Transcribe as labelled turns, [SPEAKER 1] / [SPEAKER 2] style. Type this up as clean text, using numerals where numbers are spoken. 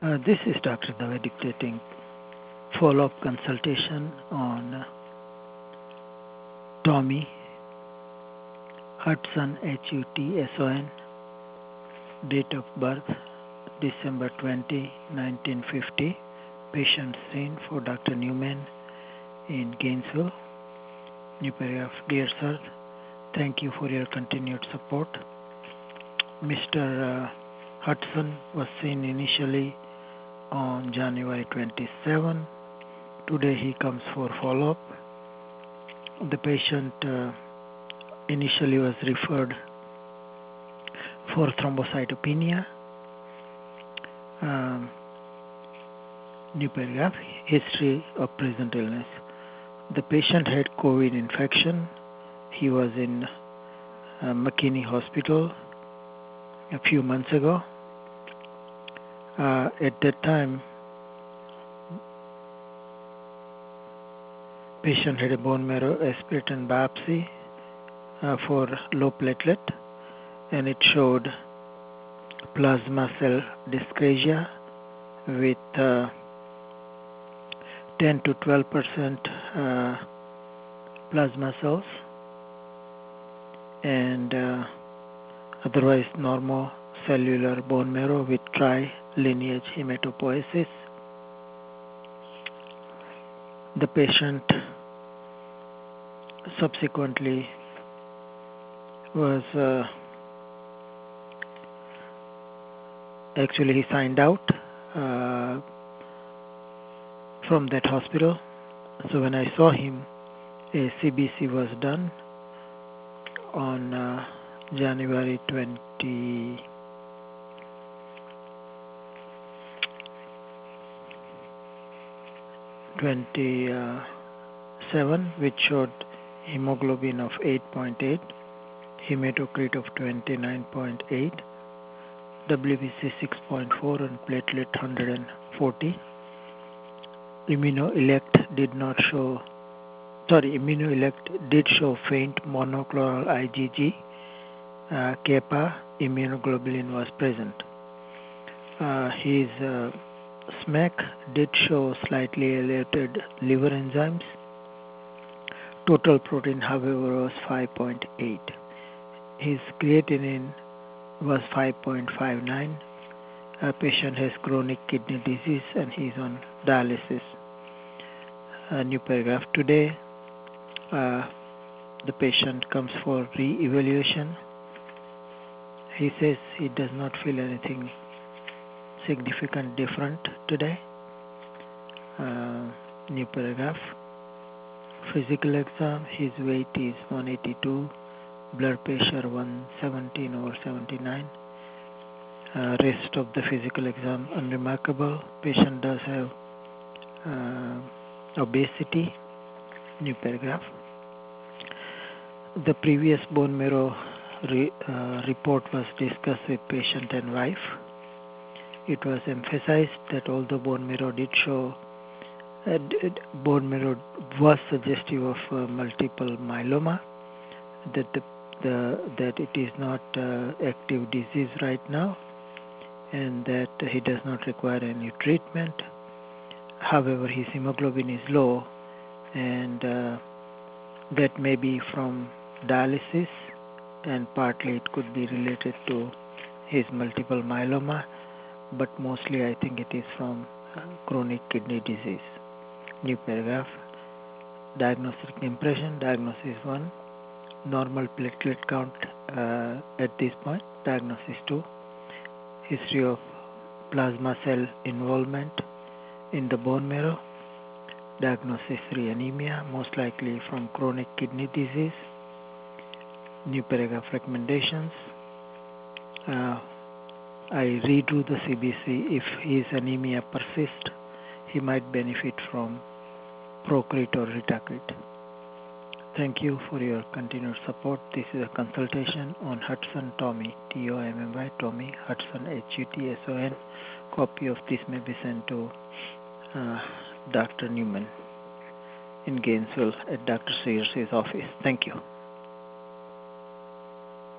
[SPEAKER 1] This is Dr. Dave dictating follow-up consultation on Tommy Hudson, Hutson, date of birth December 20, 1950, patient seen for Dr. Newman in Gainesville. New paragraph. Dear sir, thank you for your continued support. Mr. Hudson was seen initially on January 27. Today he comes for follow-up. The patient initially was referred for thrombocytopenia. New paragraph. History of present illness. The patient had COVID infection. He was in McKinney Hospital a few months ago. At that time, patient had a bone marrow aspirated biopsy for low platelet, and it showed plasma cell dyscrasia with 10 to 12% plasma cells and otherwise normal cellular bone marrow with tri-lineage hematopoiesis. The patient subsequently was actually he signed out from that hospital. So when I saw him, a CBC was done on January 27, which showed hemoglobin of 8.8, hematocrit of 29.8, WBC 6.4, and platelet 140. Immunoelect did show faint monoclonal IgG. Kappa immunoglobulin was present. His SMAC did show slightly elevated liver enzymes. Total protein, however, was 5.8. His creatinine was 5.59. A patient has chronic kidney disease and he is on dialysis. New paragraph. Today, the patient comes for re-evaluation. He says he does not feel anything significant different today. New paragraph. Physical exam. His weight is 182. Blood pressure 117/79. Rest of the physical exam unremarkable. Patient does have obesity. New paragraph. The previous bone marrow report was discussed with patient and wife. It was emphasized that although bone marrow did show bone marrow was suggestive of multiple myeloma, that that it is not active disease right now, and that he does not require any treatment. However, his hemoglobin is low, and that may be from dialysis, and partly it could be related to his multiple myeloma, but mostly I think it is from chronic kidney disease. New paragraph. Diagnostic impression. Diagnosis 1. Normal platelet count at this point. Diagnosis 2. History of plasma cell involvement in the bone marrow. Diagnosis 3. Anemia, most likely from chronic kidney disease. New paragraph. Recommendations. I redo the CBC. If his anemia persists, he might benefit from Procrit or Ritacrit. Thank you for your continued support. This is a consultation on Hudson Tommy, Tommy, Tommy Hudson, Hutson. Copy of this may be sent to Dr. Newman in Gainesville at Dr. Sears' office. Thank you.